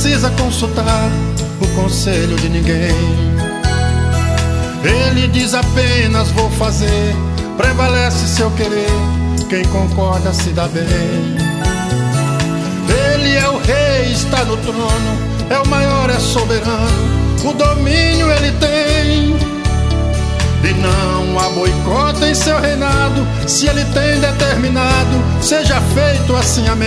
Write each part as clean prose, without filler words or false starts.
precisa consultar o conselho de ninguém. Ele diz apenas vou fazer, prevalece seu querer, quem concorda se dá bem. Ele é o rei, está no trono, é o maior, é soberano, o domínio ele tem. E não há boicote em seu reinado, se ele tem determinado, seja feito assim, amém.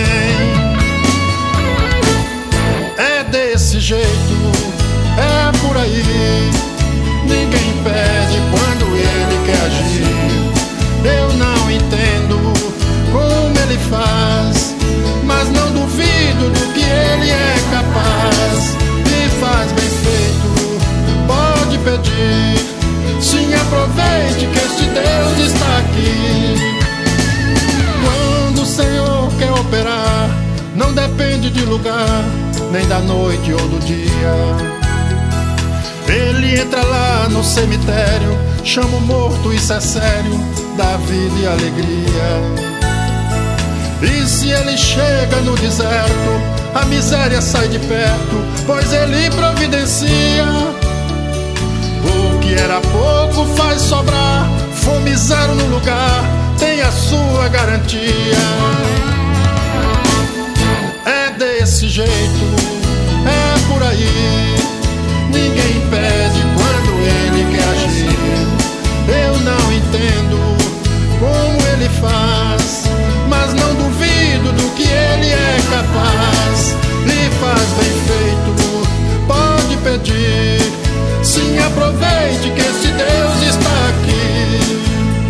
É desse jeito, é por aí, ninguém impede quando ele quer agir. Eu não entendo como ele faz, mas não duvido do que ele é capaz. E faz bem feito, pode pedir, sim, aproveite que este Deus está aqui. Quando o Senhor quer operar, não depende de lugar, nem da noite ou do dia. Ele entra lá no cemitério, chama o morto, isso é sério, dá vida e alegria. E se ele chega no deserto, a miséria sai de perto, pois ele providencia. O que era pouco faz sobrar, fome zero no lugar, tem a sua garantia. É desse jeito, é por aí, ninguém impede quando ele quer agir. Eu não entendo como ele faz, mas não duvido do que ele é capaz. E faz bem feito, pode pedir, sim, aproveite que este Deus está aqui.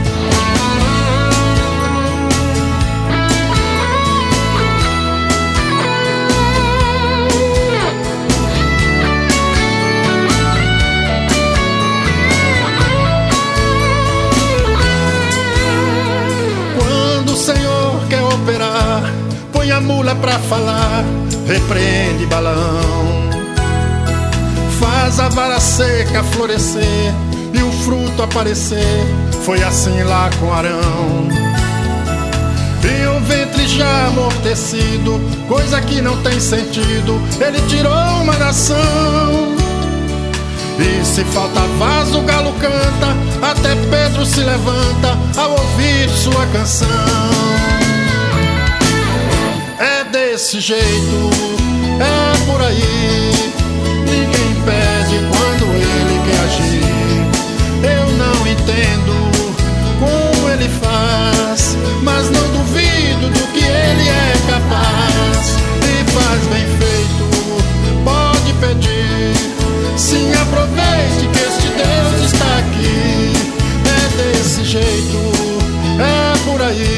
Quando o Senhor quer operar, põe a mula pra falar, repreende Balaão. Faz a vara seca florescer e o fruto aparecer, foi assim lá com Arão. E o ventre já amortecido, coisa que não tem sentido, ele tirou uma nação. E se falta vaso, o galo canta, até Pedro se levanta ao ouvir sua canção. É desse jeito, é por aí, ninguém impede quando ele quer agir. Eu não entendo como ele faz, mas não duvido do que ele é capaz. E faz bem feito, pode pedir, sim, aproveite que este Deus está aqui. É desse jeito, é por aí,